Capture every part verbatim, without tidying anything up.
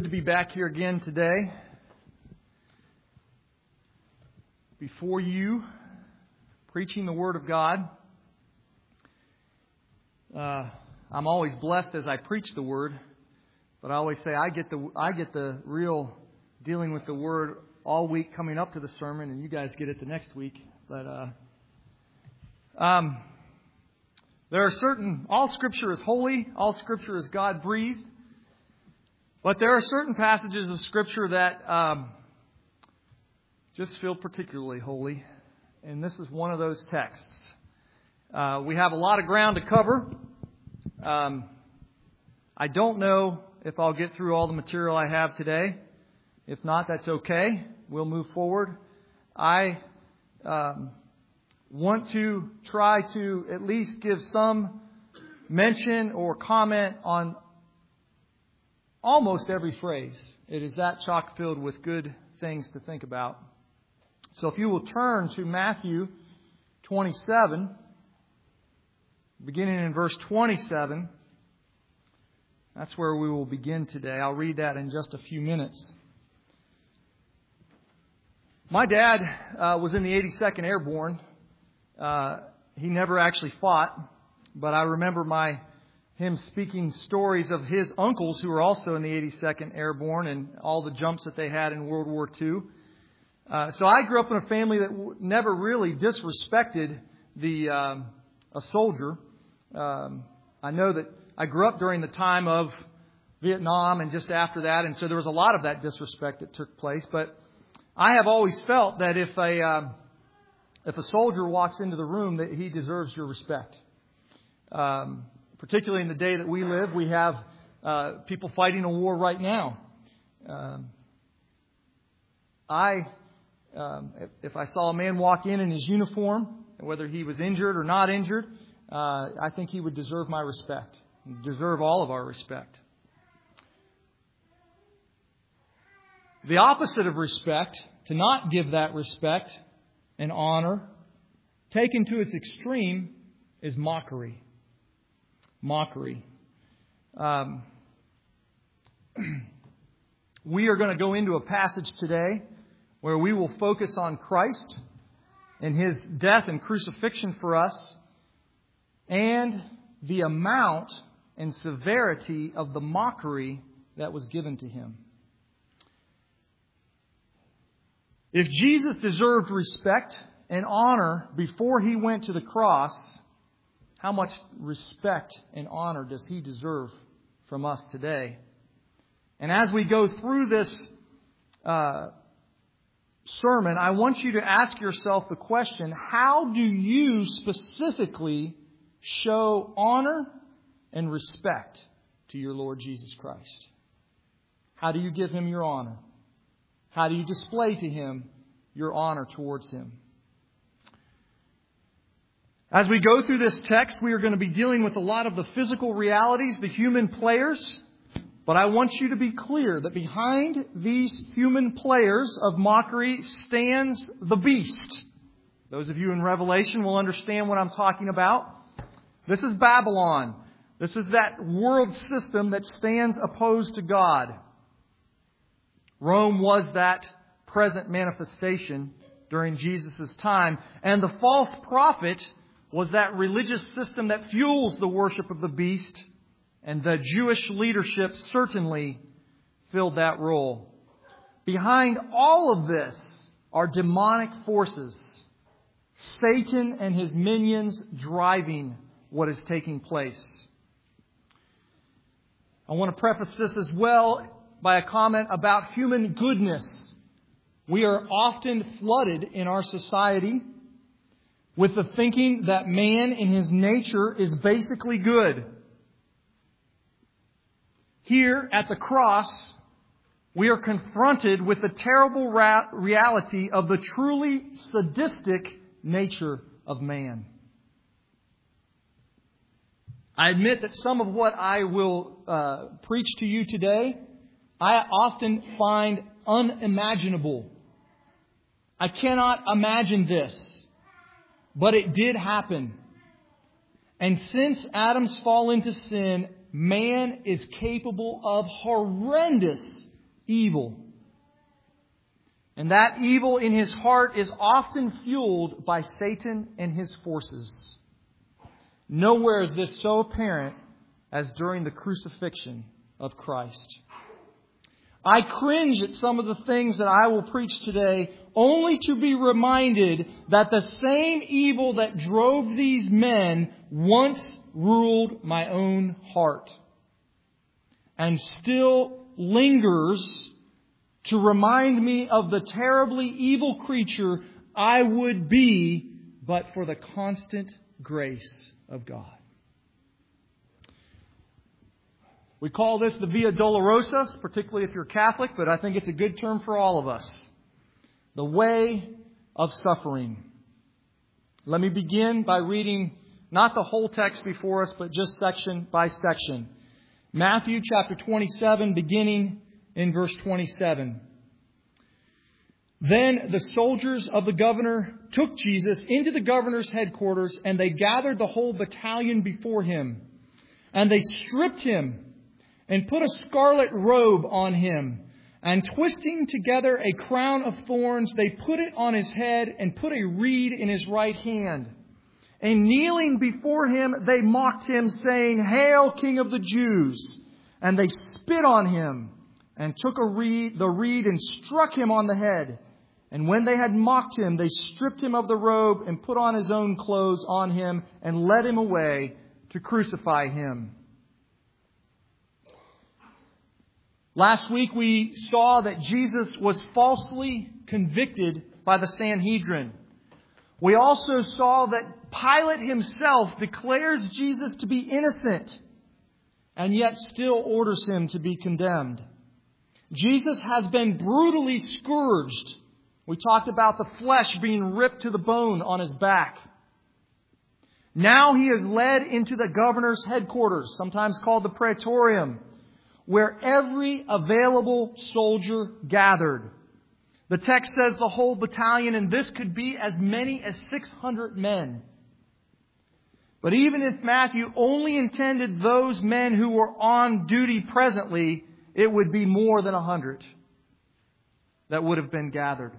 to be back here again today before you, preaching the Word of God. Uh, I'm always blessed as I preach the Word, but I always say I get the I get the real dealing with the Word all week coming up to the sermon, and you guys get it the next week. But uh, um, there are certain all Scripture is holy, all Scripture is God breathed. But there are certain passages of Scripture that um, just feel particularly holy. And this is one of those texts. Uh, we have a lot of ground to cover. Um, I don't know if I'll get through all the material I have today. If not, that's okay. We'll move forward. I um, want to try to at least give some mention or comment on almost every phrase. It is that chock filled with good things to think about. So if you will turn to Matthew twenty-seven, beginning in verse twenty-seven, that's where we will begin today. I'll read that in just a few minutes. My dad uh, was in the eighty-second Airborne. Uh, he never actually fought, but I remember my him speaking stories of his uncles who were also in the eighty-second Airborne and all the jumps that they had in World War Two. Uh, so I grew up in a family that w- never really disrespected the um, a soldier. Um, I know that I grew up during the time of Vietnam and just after that, and so there was a lot of that disrespect that took place. But I have always felt that if a um, if a soldier walks into the room, that he deserves your respect. Um, Particularly in the day that we live, we have uh, people fighting a war right now. Um, I, um, if, if I saw a man walk in in his uniform, whether he was injured or not injured, uh, I think he would deserve my respect, deserve all of our respect. The opposite of respect, to not give that respect and honor, taken to its extreme, is mockery. Mockery. Um, we are going to go into a passage today where we will focus on Christ and His death and crucifixion for us and the amount and severity of the mockery that was given to Him. If Jesus deserved respect and honor before He went to the cross, how much respect and honor does He deserve from us today? And as we go through this uh, sermon, I want you to ask yourself the question, how do you specifically show honor and respect to your Lord Jesus Christ? How do you give Him your honor? How do you display to Him your honor towards Him? As we go through this text, we are going to be dealing with a lot of the physical realities, the human players. But I want you to be clear that behind these human players of mockery stands the beast. Those of you in Revelation will understand what I'm talking about. This is Babylon. This is that world system that stands opposed to God. Rome was that present manifestation during Jesus' time. And the false prophet was that religious system that fuels the worship of the beast, and the Jewish leadership certainly filled that role. Behind all of this are demonic forces, Satan and his minions driving what is taking place. I want to preface this as well by a comment about human goodness. We are often flooded in our society with the thinking that man in his nature is basically good. Here at the cross, we are confronted with the terrible ra- reality of the truly sadistic nature of man. I admit that some of what I will uh, preach to you today, I often find unimaginable. I cannot imagine this. But it did happen. And since Adam's fall into sin, man is capable of horrendous evil. And that evil in his heart is often fueled by Satan and his forces. Nowhere is this so apparent as during the crucifixion of Christ. I cringe at some of the things that I will preach today, only to be reminded that the same evil that drove these men once ruled my own heart, and still lingers to remind me of the terribly evil creature I would be but for the constant grace of God. We call this the Via Dolorosa, particularly if you're Catholic, but I think it's a good term for all of us. The way of suffering. Let me begin by reading not the whole text before us, but just section by section. Matthew chapter twenty-seven, beginning in verse twenty-seven. Then the soldiers of the governor took Jesus into the governor's headquarters, and they gathered the whole battalion before him. And they stripped him and put a scarlet robe on him. And twisting together a crown of thorns, they put it on his head and put a reed in his right hand. And kneeling before him, they mocked him, saying, "Hail, King of the Jews!" And they spit on him and took a reed, the reed and struck him on the head. And when they had mocked him, they stripped him of the robe and put on his own clothes on him and led him away to crucify him. Last week we saw that Jesus was falsely convicted by the Sanhedrin. We also saw that Pilate himself declares Jesus to be innocent and yet still orders him to be condemned. Jesus has been brutally scourged. We talked about the flesh being ripped to the bone on his back. Now he is led into the governor's headquarters, sometimes called the Praetorium, where every available soldier gathered. The text says the whole battalion, and this could be as many as six hundred men. But even if Matthew only intended those men who were on duty presently, it would be more than a hundred that would have been gathered.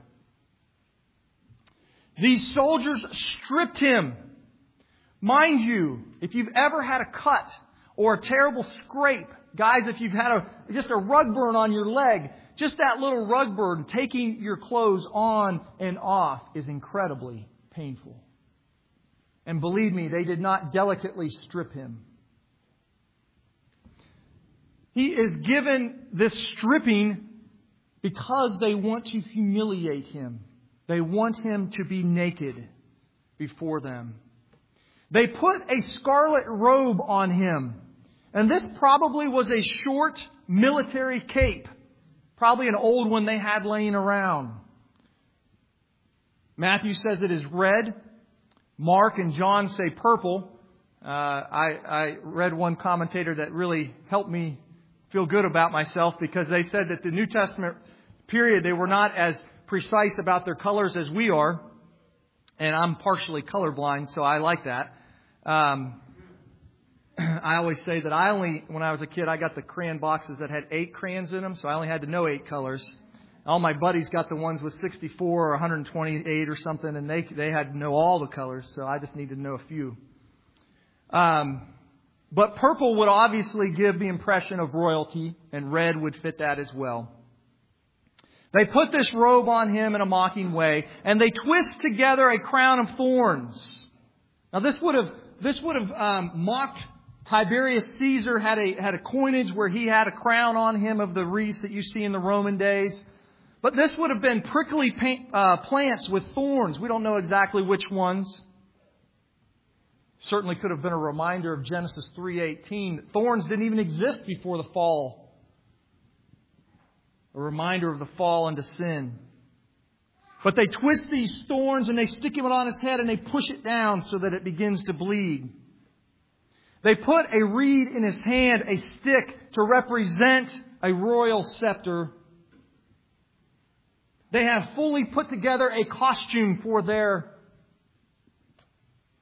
These soldiers stripped him. Mind you, if you've ever had a cut or a terrible scrape, guys, if you've had a just a rug burn on your leg, just that little rug burn, taking your clothes on and off is incredibly painful. And believe me, they did not delicately strip him. He is given this stripping because they want to humiliate him. They want him to be naked before them. They put a scarlet robe on him. And this probably was a short military cape. Probably an old one they had laying around. Matthew says it is red. Mark and John say purple. Uh, I, I read one commentator that really helped me feel good about myself, because they said that the New Testament period, they were not as precise about their colors as we are. And I'm partially colorblind, so I like that. Um, I always say that I only, when I was a kid, I got the crayon boxes that had eight crayons in them, so I only had to know eight colors. All my buddies got the ones with sixty-four or one hundred twenty-eight or something, and they they had to know all the colors, so I just needed to know a few. Um, but purple would obviously give the impression of royalty, and red would fit that as well. They put this robe on him in a mocking way, and they twist together a crown of thorns. Now this would have this would have um, mocked Tiberius Caesar. had a had a coinage where he had a crown on him of the wreaths that you see in the Roman days. But this would have been prickly paint, uh, plants with thorns. We don't know exactly which ones. Certainly could have been a reminder of Genesis three eighteen. Thorns didn't even exist before the fall. A reminder of the fall into sin. But they twist these thorns and they stick him on his head and they push it down so that it begins to bleed. They put a reed in his hand, a stick, to represent a royal scepter. They have fully put together a costume for their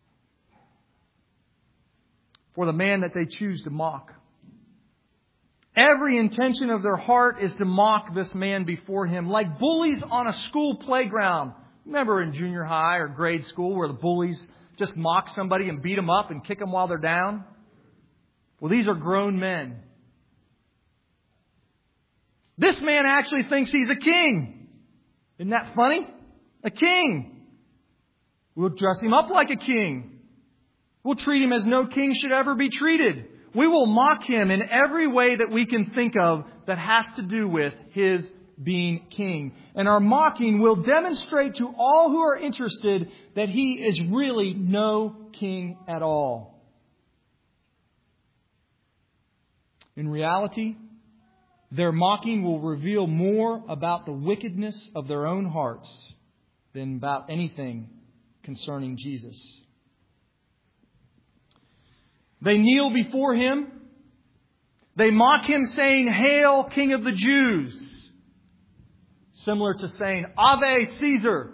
for the man that they choose to mock. Every intention of their heart is to mock this man before him, like bullies on a school playground. Remember in junior high or grade school where the bullies just mock somebody and beat them up and kick them while they're down? Well, these are grown men. This man actually thinks he's a king. Isn't that funny? A king. We'll dress him up like a king. We'll treat him as no king should ever be treated. We will mock him in every way that we can think of that has to do with his being king. And our mocking will demonstrate to all who are interested that he is really no king at all. In reality, their mocking will reveal more about the wickedness of their own hearts than about anything concerning Jesus. They kneel before him. They mock him saying, "Hail, King of the Jews." Similar to saying, "Ave Caesar."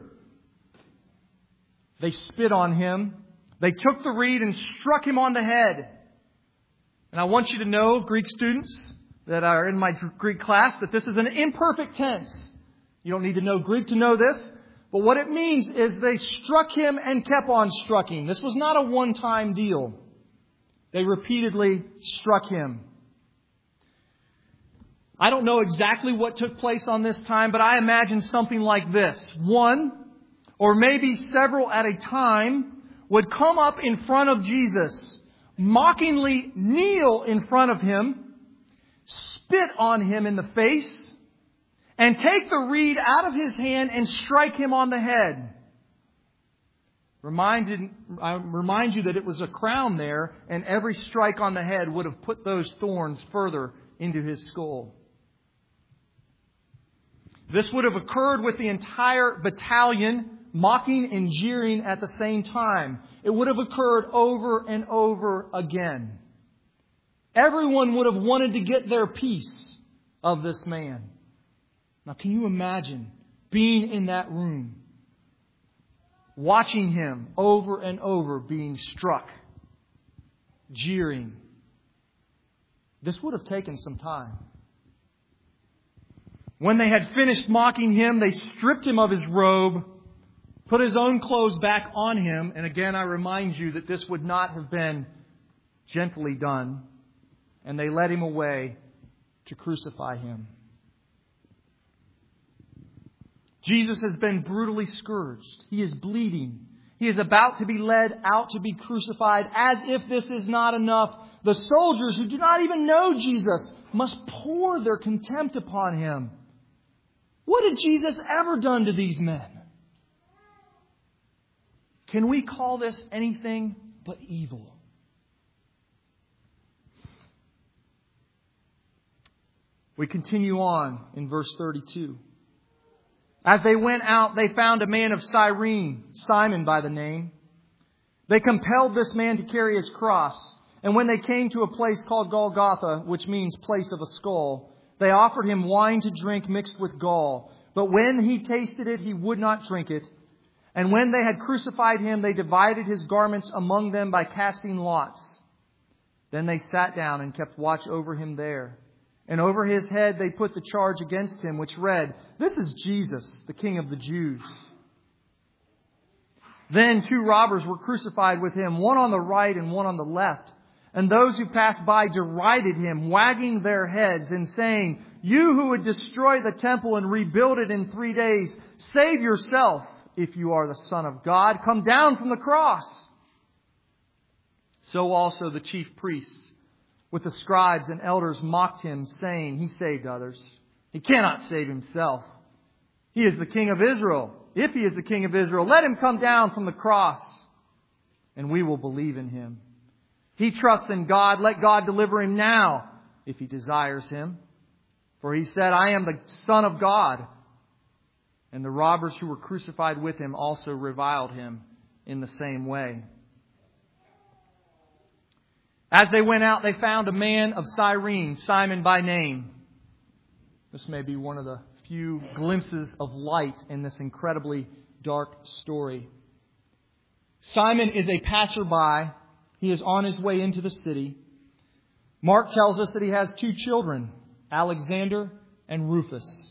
They spit on him. They took the reed and struck him on the head. And I want you to know, Greek students that are in my Greek class, that this is an imperfect tense. You don't need to know Greek to know this. But what it means is they struck him and kept on striking. This was not a one-time deal. They repeatedly struck him. I don't know exactly what took place on this time, but I imagine something like this. One, or maybe several at a time, would come up in front of Jesus, mockingly kneel in front of him, spit on him in the face, and take the reed out of his hand and strike him on the head. Reminded, I remind you that it was a crown there, and every strike on the head would have put those thorns further into his skull. This would have occurred with the entire battalion mocking and jeering at the same time. It would have occurred over and over again. Everyone would have wanted to get their piece of this man. Now, can you imagine being in that room, watching him over and over being struck, jeering? This would have taken some time. When they had finished mocking him, they stripped him of his robe, put his own clothes back on him. And again, I remind you that this would not have been gently done. And they led him away to crucify him. Jesus has been brutally scourged. He is bleeding. He is about to be led out to be crucified. As if this is not enough, the soldiers who do not even know Jesus must pour their contempt upon him. What had Jesus ever done to these men? Can we call this anything but evil? We continue on in verse thirty-two. As they went out, they found a man of Cyrene, Simon by the name. They compelled this man to carry his cross. And when they came to a place called Golgotha, which means place of a skull, they offered him wine to drink mixed with gall. But when he tasted it, he would not drink it. And when they had crucified him, they divided his garments among them by casting lots. Then they sat down and kept watch over him there. And over his head they put the charge against him, which read, "This is Jesus, the King of the Jews." Then two robbers were crucified with him, one on the right and one on the left. And those who passed by derided him, wagging their heads and saying, "You who would destroy the temple and rebuild it in three days, save yourself. If you are the Son of God, come down from the cross." So also the chief priests with the scribes and elders mocked him, saying, "He saved others. He cannot save himself. He is the King of Israel. If he is the King of Israel, let him come down from the cross, and we will believe in him. He trusts in God. Let God deliver him now, if he desires him. For he said, 'I am the Son of God.'" And the robbers who were crucified with him also reviled him in the same way. As they went out, they found a man of Cyrene, Simon by name. This may be one of the few glimpses of light in this incredibly dark story. Simon is a passerby. He is on his way into the city. Mark tells us that he has two children, Alexander and Rufus.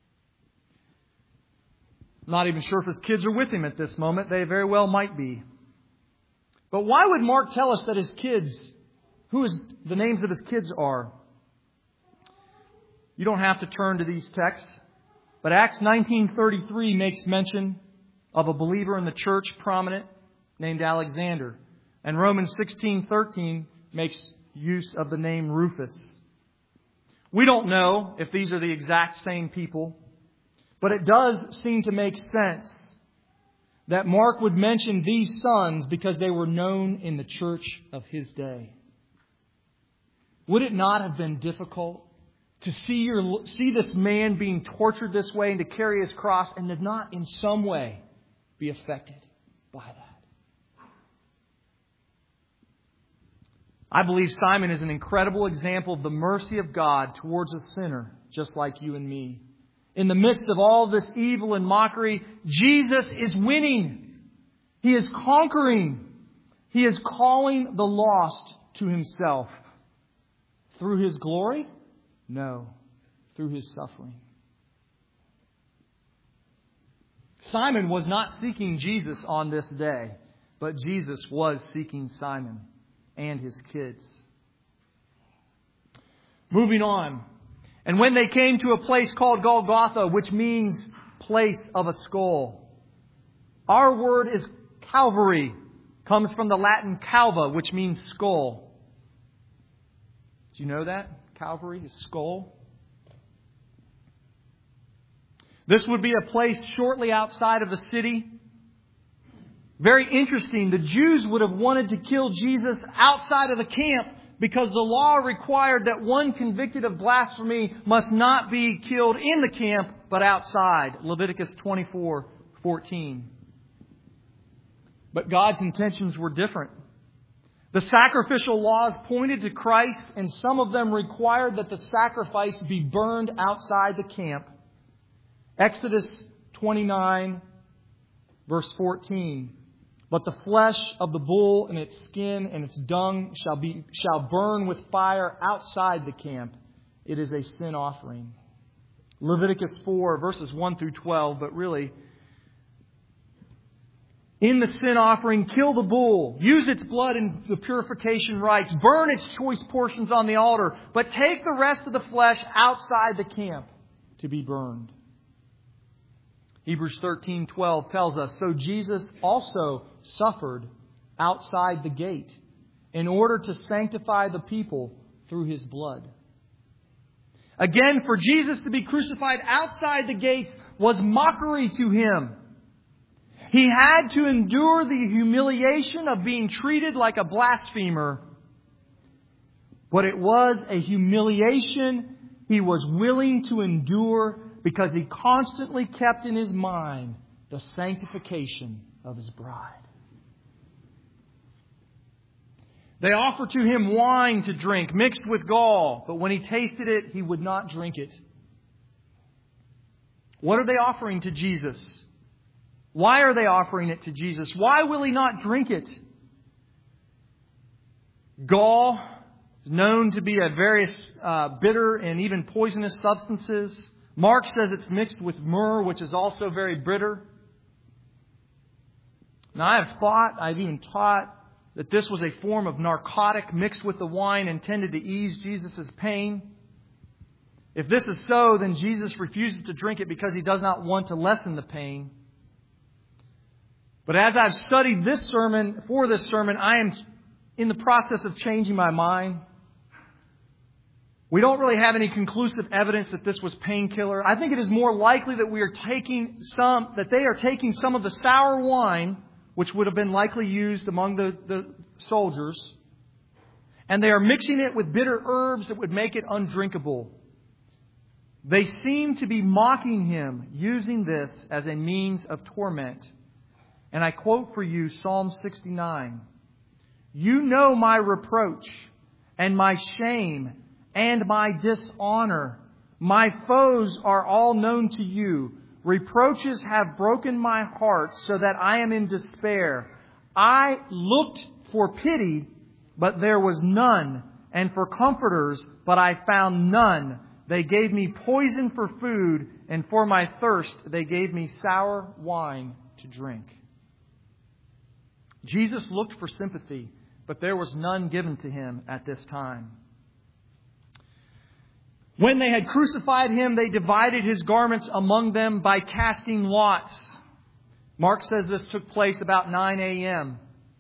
I'm not even sure if his kids are with him at this moment. They very well might be. But why would Mark tell us that his kids, who is, the names of his kids are? You don't have to turn to these texts. But Acts nineteen thirty-three makes mention of a believer in the church, prominent, named Alexander. And Romans sixteen thirteen makes use of the name Rufus. We don't know if these are the exact same people, but it does seem to make sense that Mark would mention these sons because they were known in the church of his day. Would it not have been difficult to see your see this man being tortured this way and to carry his cross and to not in some way be affected by that? I believe Simon is an incredible example of the mercy of God towards a sinner just like you and me. In the midst of all this evil and mockery, Jesus is winning. He is conquering. He is calling the lost to Himself. Through His glory? No. Through His suffering. Simon was not seeking Jesus on this day, but Jesus was seeking Simon and his kids. Moving on. And when they came to a place called Golgotha, which means place of a skull. Our word is Calvary. Comes from the Latin calva, which means skull. Do you know that? Calvary is skull. This would be a place shortly outside of the city. Very interesting. The Jews would have wanted to kill Jesus outside of the camp because the law required that one convicted of blasphemy must not be killed in the camp, but outside. Leviticus twenty-four fourteen. But God's intentions were different. The sacrificial laws pointed to Christ, and some of them required that the sacrifice be burned outside the camp. Exodus twenty-nine, verse fourteen. But the flesh of the bull and its skin and its dung shall be shall burn with fire outside the camp. It is a sin offering. Leviticus four, verses one through twelve, but really, in the sin offering, kill the bull. Use its blood in the purification rites. Burn its choice portions on the altar. But take the rest of the flesh outside the camp to be burned. Hebrews thirteen twelve tells us, so Jesus also suffered outside the gate in order to sanctify the people through His blood. Again, for Jesus to be crucified outside the gates was mockery to Him. He had to endure the humiliation of being treated like a blasphemer. But it was a humiliation He was willing to endure because He constantly kept in His mind the sanctification of His bride. They offered to Him wine to drink mixed with gall, but when He tasted it, He would not drink it. What are they offering to Jesus? Why are they offering it to Jesus? Why will He not drink it? Gall is known to be a various uh, bitter and even poisonous substances. Mark says it's mixed with myrrh, which is also very bitter. Now, I have thought, I've even taught, that this was a form of narcotic mixed with the wine intended to ease Jesus' pain. If this is so, then Jesus refuses to drink it because He does not want to lessen the pain. But as I've studied this sermon, for this sermon, I am in the process of changing my mind. We don't really have any conclusive evidence that this was painkiller. I think it is more likely that we are taking some, that they are taking some of the sour wine, which would have been likely used among the, the soldiers, and they are mixing it with bitter herbs that would make it undrinkable. They seem to be mocking Him, using this as a means of torment. And I quote for you Psalm sixty-nine. You know my reproach and my shame and my dishonor. My foes are all known to you. Reproaches have broken my heart so that I am in despair. I looked for pity, but there was none, and for comforters, but I found none. They gave me poison for food, and for my thirst they gave me sour wine to drink. Jesus looked for sympathy, but there was none given to him at this time. When they had crucified him, they divided his garments among them by casting lots. Mark says this took place about nine a.m.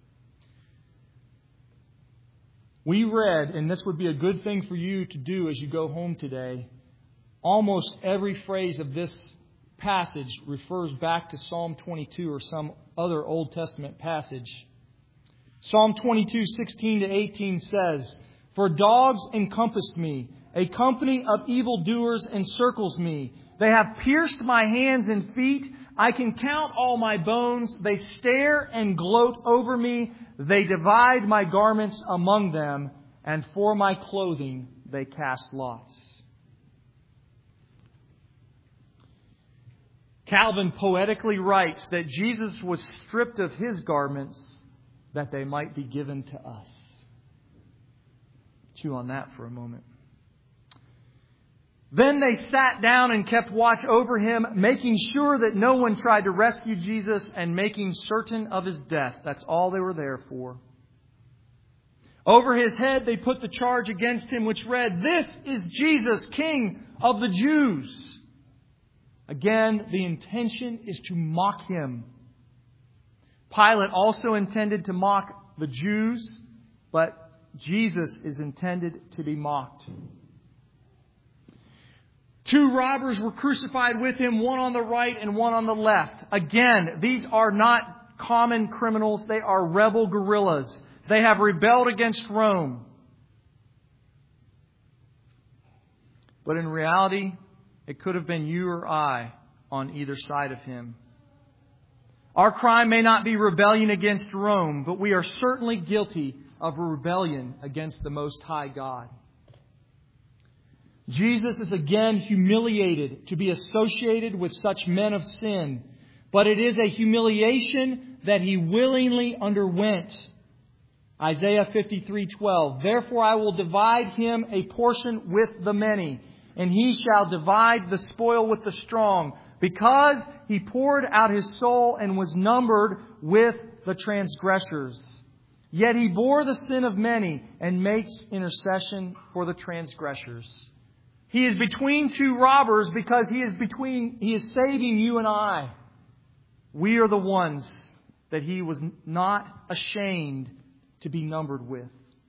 We read, and this would be a good thing for you to do as you go home today, almost every phrase of this passage refers back to Psalm twenty-two or some other Old Testament passage. Psalm twenty-two, sixteen to eighteen says, "For dogs encompassed me, a company of evildoers encircles me. They have pierced my hands and feet. I can count all my bones. They stare and gloat over me. They divide my garments among them, and for my clothing they cast lots." Calvin poetically writes that Jesus was stripped of his garments that they might be given to us. Chew on that for a moment. Then they sat down and kept watch over him, making sure that no one tried to rescue Jesus and making certain of his death. That's all they were there for. Over his head they put the charge against him, which read, "This is Jesus, King of the Jews." Again, the intention is to mock him. Pilate also intended to mock the Jews, but Jesus is intended to be mocked. Two robbers were crucified with him, one on the right and one on the left. Again, these are not common criminals. They are rebel guerrillas. They have rebelled against Rome. But in reality, it could have been you or I on either side of him. Our crime may not be rebellion against Rome, but we are certainly guilty of a rebellion against the Most High God. Jesus is again humiliated to be associated with such men of sin, but it is a humiliation that he willingly underwent. Isaiah fifty-three twelve, "Therefore I will divide him a portion with the many, and he shall divide the spoil with the strong, because he poured out his soul and was numbered with the transgressors. Yet he bore the sin of many and makes intercession for the transgressors." He is between two robbers because he is between, he is saving you and I. We are the ones that he was not ashamed to be numbered with.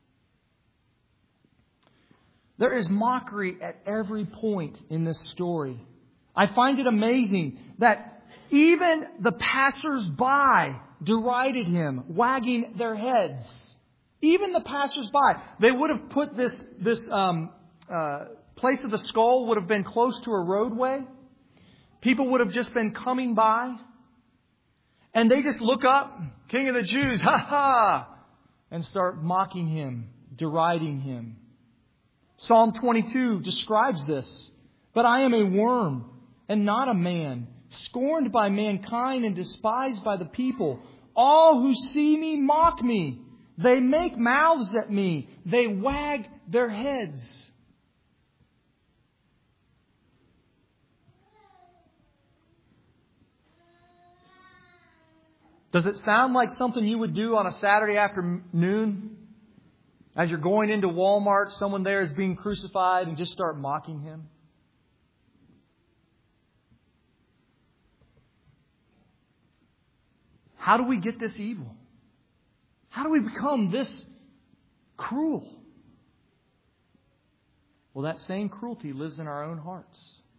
There is mockery at every point in this story. I find it amazing that even the passers-by derided him, wagging their heads. Even the passers-by. They would have put this, this um, uh, place of the skull would have been close to a roadway. People would have just been coming by. And they just look up, "King of the Jews, ha ha!" and start mocking him, deriding him. Psalm twenty-two describes this. "But I am a worm and not a man, scorned by mankind and despised by the people. All who see me mock me. They make mouths at me. They wag their heads." Does it sound like something you would do on a Saturday afternoon? As you're going into Walmart, someone there is being crucified, and just start mocking him? How do we get this evil? How do we become this cruel? Well, that same cruelty lives in our own hearts.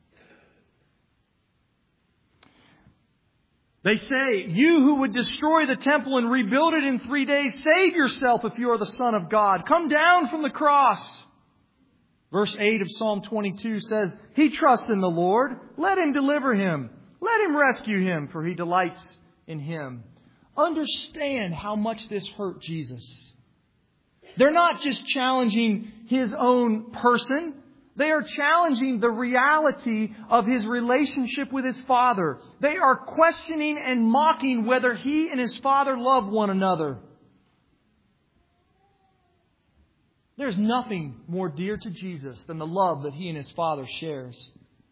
They say, "You who would destroy the temple and rebuild it in three days, save yourself if you are the Son of God. Come down from the cross." Verse eight of Psalm twenty-two says, "He trusts in the Lord. Let him deliver him. Let him rescue him, for he delights in him." Understand how much this hurt Jesus. They're not just challenging his own person. They are challenging the reality of his relationship with his Father. They are questioning and mocking whether he and his Father love one another. There's nothing more dear to Jesus than the love that He and His Father shares.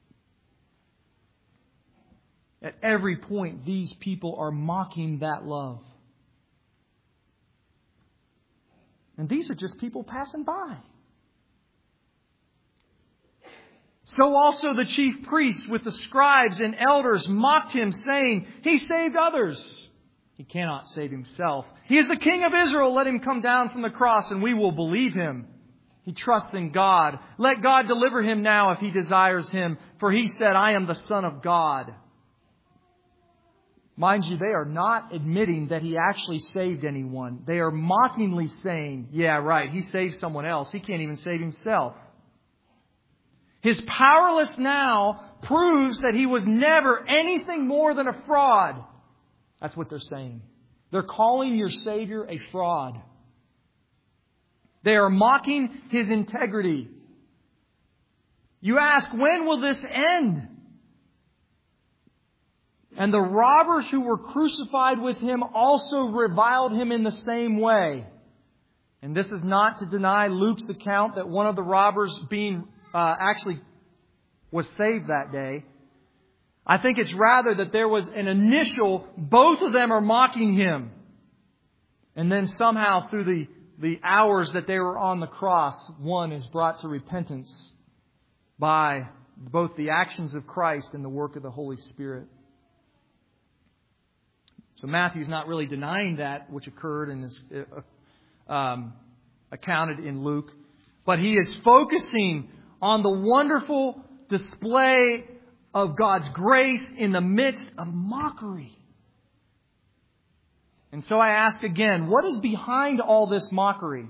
At every point, these people are mocking that love. And these are just people passing by. So also the chief priests with the scribes and elders mocked Him, saying, He saved others. He cannot save Himself. He is the King of Israel. Let Him come down from the cross and we will believe Him. He trusts in God. Let God deliver Him now if He desires Him. For He said, I am the Son of God. Mind you, they are not admitting that He actually saved anyone. They are mockingly saying, yeah, right, He saved someone else. He can't even save Himself. His powerless now proves that He was never anything more than a fraud. That's what they're saying. They're calling your Savior a fraud. They are mocking His integrity. You ask, when will this end? And the robbers who were crucified with Him also reviled Him in the same way. And this is not to deny Luke's account that one of the robbers being uh, actually was saved that day. I think it's rather that there was an initial, both of them are mocking Him. And then somehow through the, the hours that they were on the cross, one is brought to repentance by both the actions of Christ and the work of the Holy Spirit. So Matthew's not really denying that which occurred and is um, accounted in Luke. But he is focusing on the wonderful display of God's grace in the midst of mockery. And so I ask again, what is behind all this mockery?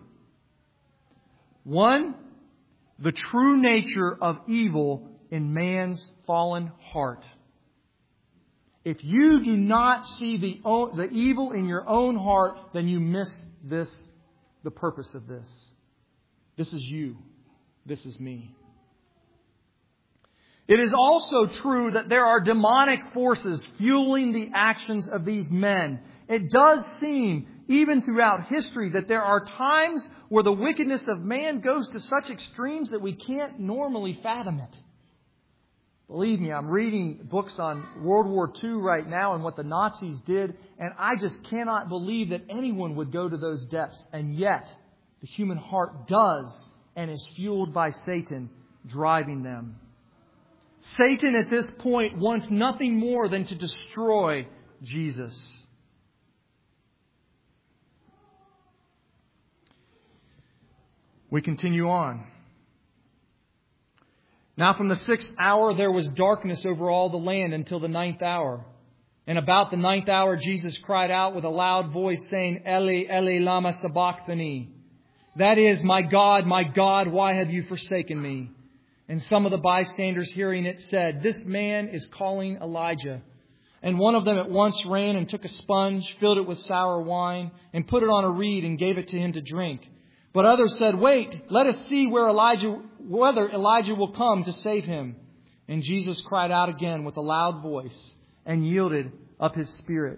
One, the true nature of evil in man's fallen heart. If you do not see the, the evil in your own heart, then you miss this, the purpose of this. This is you. This is me. It is also true that there are demonic forces fueling the actions of these men. It does seem, even throughout history, that there are times where the wickedness of man goes to such extremes that we can't normally fathom it. Believe me, I'm reading books on World War Two right now and what the Nazis did, and I just cannot believe that anyone would go to those depths. And yet, the human heart does and is fueled by Satan driving them. Satan at this point wants nothing more than to destroy Jesus. We continue on. Now from the sixth hour there was darkness over all the land until the ninth hour. And about the ninth hour Jesus cried out with a loud voice, saying, Eli, Eli, lama sabachthani. That is, my God, my God, why have you forsaken me? And some of the bystanders hearing it said, This man is calling Elijah. And one of them at once ran and took a sponge, filled it with sour wine, and put it on a reed and gave it to him to drink. But others said, Wait, let us see where Elijah, whether Elijah will come to save him. And Jesus cried out again with a loud voice and yielded up His spirit.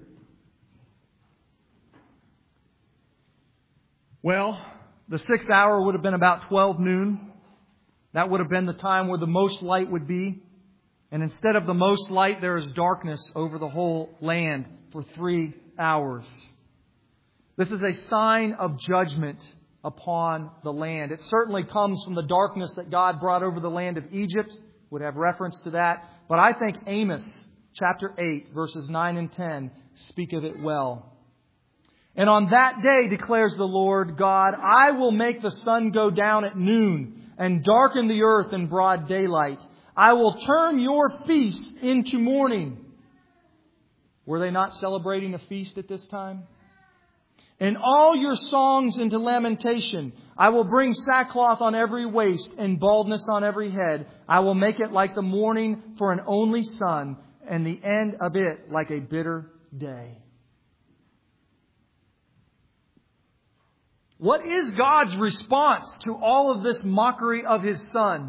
Well, the sixth hour would have been about twelve noon. That would have been the time where the most light would be. And instead of the most light, there is darkness over the whole land for three hours. This is a sign of judgment upon the land. It certainly comes from the darkness that God brought over the land of Egypt. Would have reference to that. But I think Amos chapter eight, verses nine and ten speak of it well. And on that day, declares the Lord God, I will make the sun go down at noon and darken the earth in broad daylight. I will turn your feasts into mourning. Were they not celebrating a feast at this time? And all your songs into lamentation. I will bring sackcloth on every waist and baldness on every head. I will make it like the mourning for an only son, and the end of it like a bitter day. What is God's response to all of this mockery of His Son?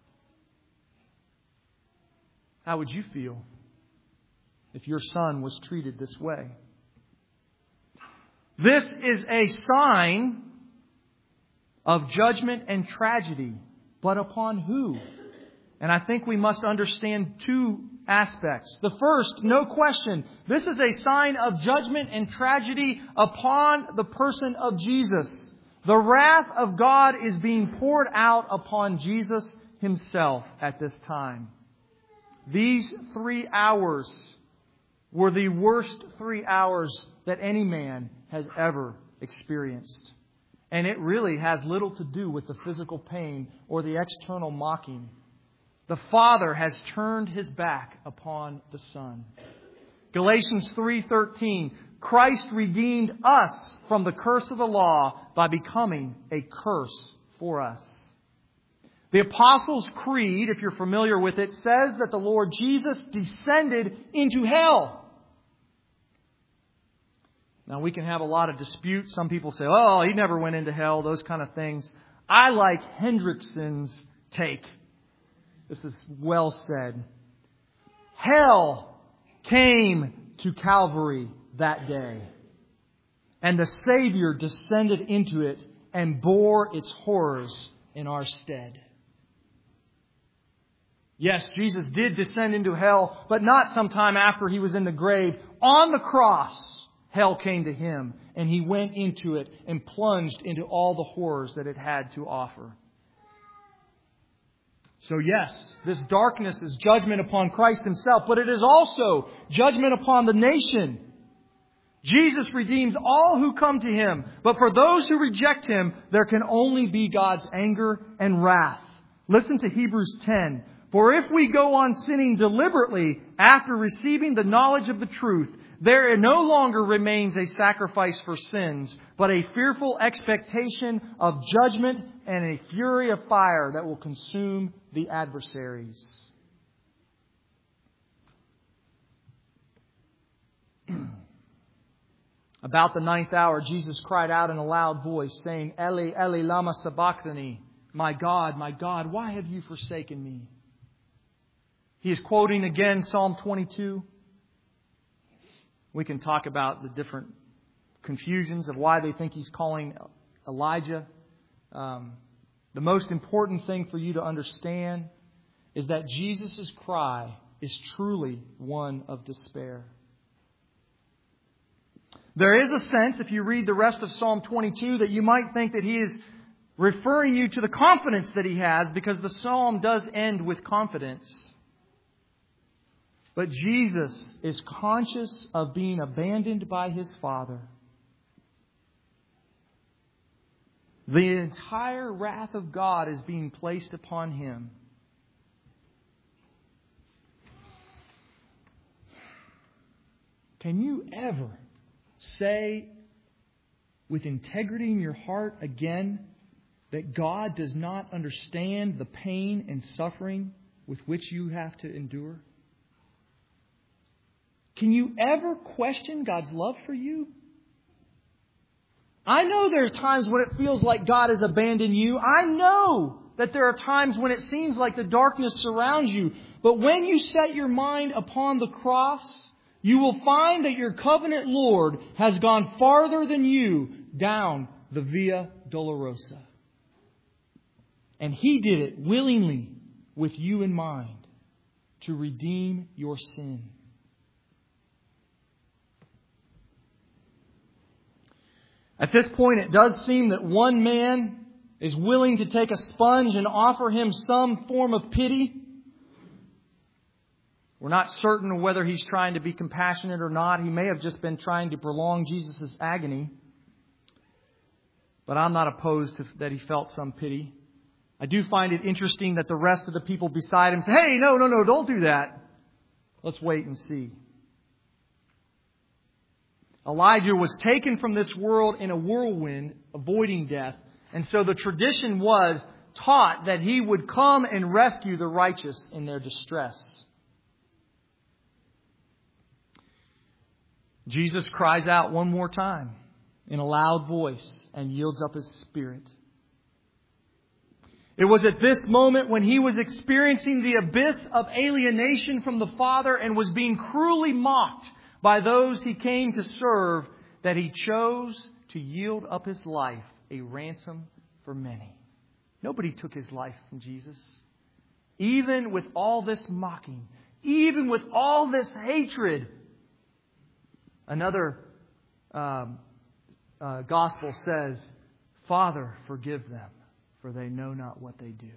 How would you feel if your son was treated this way? This is a sign of judgment and tragedy. But upon who? And I think we must understand two aspects. The first, no question, this is a sign of judgment and tragedy upon the person of Jesus. The wrath of God is being poured out upon Jesus Himself at this time. These three hours were the worst three hours that any man has ever experienced. And it really has little to do with the physical pain or the external mocking. The Father has turned His back upon the Son. Galatians three thirteen, Christ redeemed us from the curse of the law by becoming a curse for us. The Apostles' Creed, if you're familiar with it, says that the Lord Jesus descended into hell. Now, we can have a lot of dispute. Some people say, oh, He never went into hell, those kind of things. I like Hendrickson's take. This is well said. Hell came to Calvary that day, and the Savior descended into it and bore its horrors in our stead. Yes, Jesus did descend into hell, but not sometime after He was in the grave. On the cross, hell came to Him, and He went into it and plunged into all the horrors that it had to offer. So yes, this darkness is judgment upon Christ Himself, but it is also judgment upon the nation. Jesus redeems all who come to Him, but for those who reject Him, there can only be God's anger and wrath. Listen to Hebrews ten. For if we go on sinning deliberately after receiving the knowledge of the truth, there no longer remains a sacrifice for sins, but a fearful expectation of judgment and a fury of fire that will consume the adversaries. About the ninth hour, Jesus cried out in a loud voice, saying, Eli, Eli, lama sabachthani. My God, my God, why have you forsaken me? He is quoting again Psalm twenty-two. We can talk about the different confusions of why they think He's calling Elijah. Um, the most important thing for you to understand is that Jesus' cry is truly one of despair. There is a sense, if you read the rest of Psalm twenty-two, that you might think that he is referring you to the confidence that he has, because the psalm does end with confidence. But Jesus is conscious of being abandoned by His Father. The entire wrath of God is being placed upon Him. Can you ever say with integrity in your heart again that God does not understand the pain and suffering with which you have to endure? Can you ever question God's love for you? I know there are times when it feels like God has abandoned you. I know that there are times when it seems like the darkness surrounds you. But when you set your mind upon the cross, you will find that your covenant Lord has gone farther than you down the Via Dolorosa. And He did it willingly with you in mind to redeem your sin. At this point, it does seem that one man is willing to take a sponge and offer Him some form of pity. We're not certain of whether he's trying to be compassionate or not. He may have just been trying to prolong Jesus' agony. But I'm not opposed to that he felt some pity. I do find it interesting that the rest of the people beside him say, hey, no, no, no, don't do that. Let's wait and see. Elijah was taken from this world in a whirlwind, avoiding death. And so the tradition was taught that he would come and rescue the righteous in their distress. Jesus cries out one more time in a loud voice and yields up His spirit. It was at this moment when he was experiencing the abyss of alienation from the Father and was being cruelly mocked by those he came to serve that he chose to yield up his life, a ransom for many. Nobody took His life from Jesus. Even with all this mocking, even with all this hatred. Another um, uh, gospel says, Father, forgive them, for they know not what they do.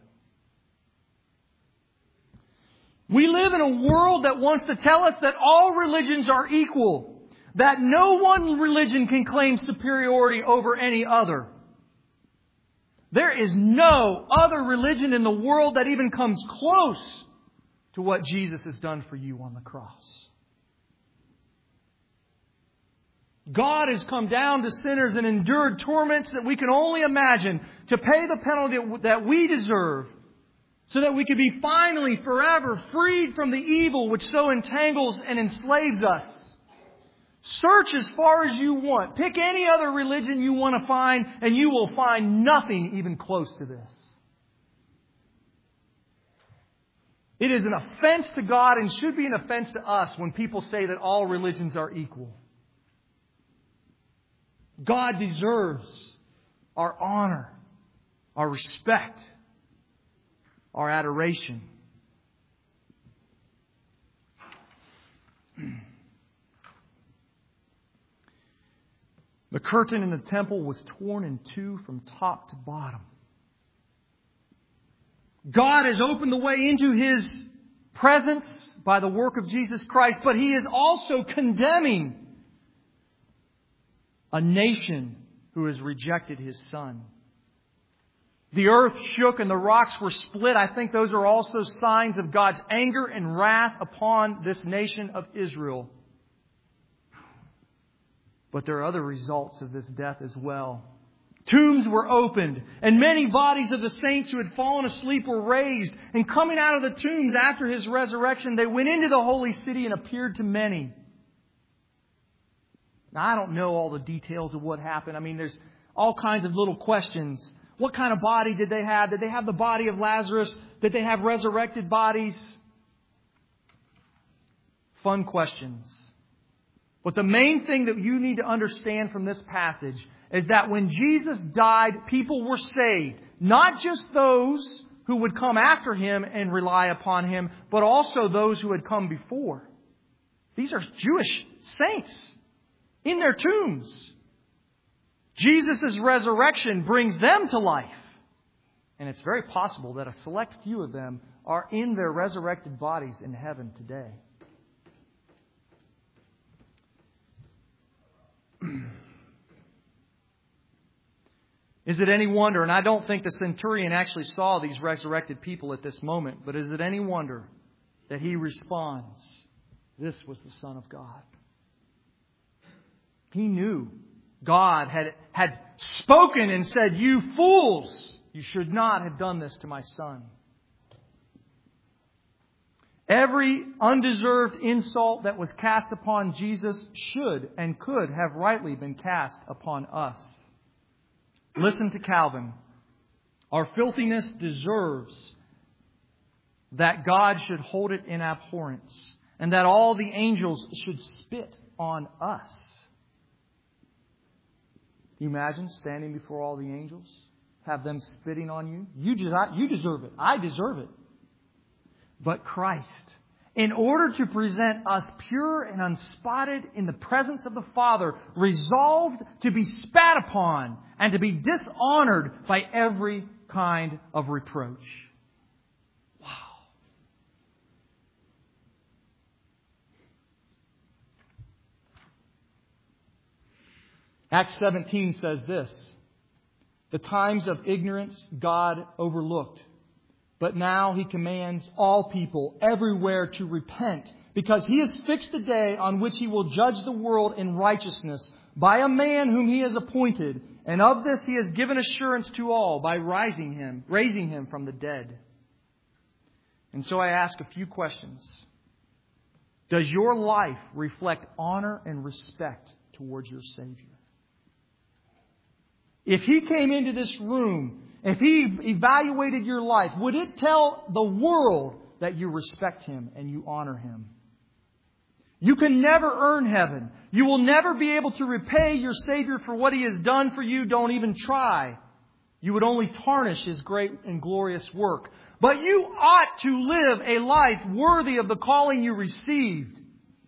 We live in a world that wants to tell us that all religions are equal, that no one religion can claim superiority over any other. There is no other religion in the world that even comes close to what Jesus has done for you on the cross. God has come down to sinners and endured torments that we can only imagine to pay the penalty that we deserve, so that we could be finally forever freed from the evil which so entangles and enslaves us. Search as far as you want. Pick any other religion you want to find, and you will find nothing even close to this. It is an offense to God and should be an offense to us when people say that all religions are equal. God deserves our honor, our respect, our adoration. The curtain in the temple was torn in two from top to bottom. God has opened the way into His presence by the work of Jesus Christ, but He is also condemning a nation who has rejected His Son. The earth shook and the rocks were split. I think those are also signs of God's anger and wrath upon this nation of Israel. But there are other results of this death as well. Tombs were opened, and many bodies of the saints who had fallen asleep were raised. And coming out of the tombs after His resurrection, they went into the holy city and appeared to many. Now, I don't know all the details of what happened. I mean, there's all kinds of little questions. What kind of body did they have? Did they have the body of Lazarus? Did they have resurrected bodies? Fun questions. But the main thing that you need to understand from this passage is that when Jesus died, people were saved. Not just those who would come after Him and rely upon Him, but also those who had come before. These are Jewish saints in their tombs. Jesus' resurrection brings them to life. And it's very possible that a select few of them are in their resurrected bodies in heaven today. Is it any wonder, and I don't think the centurion actually saw these resurrected people at this moment, but is it any wonder that he responds, this was the Son of God? He knew God had, had spoken and said, you fools, you should not have done this to my son. Every undeserved insult that was cast upon Jesus should and could have rightly been cast upon us. Listen to Calvin. Our filthiness deserves that God should hold it in abhorrence, and that all the angels should spit on us. Can you imagine standing before all the angels? Have them spitting on you? You just, you deserve it. I deserve it. But Christ, in order to present us pure and unspotted in the presence of the Father, resolved to be spat upon and to be dishonored by every kind of reproach. Wow. Acts seventeen says this: the times of ignorance God overlooked, but now He commands all people everywhere to repent, because He has fixed a day on which He will judge the world in righteousness by a man whom He has appointed. And of this He has given assurance to all by rising him, raising Him from the dead. And so I ask a few questions. Does your life reflect honor and respect towards your Savior? If He came into this room, if He evaluated your life, would it tell the world that you respect Him and you honor Him? You can never earn heaven. You will never be able to repay your Savior for what He has done for you. Don't even try. You would only tarnish His great and glorious work. But you ought to live a life worthy of the calling you received.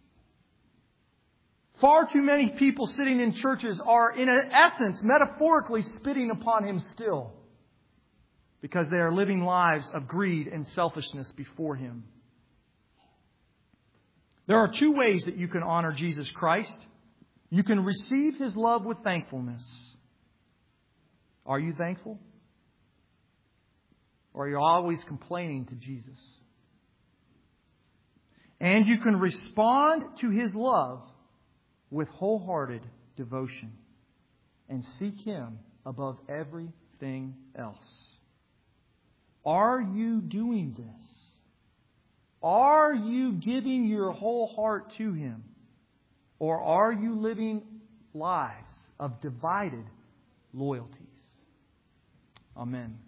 Far too many people sitting in churches are, in essence, metaphorically spitting upon Him still, because they are living lives of greed and selfishness before Him. There are two ways that you can honor Jesus Christ. You can receive His love with thankfulness. Are you thankful? Or are you always complaining to Jesus? And you can respond to His love with wholehearted devotion and seek Him above everything else. Are you doing this? Are you giving your whole heart to Him? Or are you living lives of divided loyalties? Amen.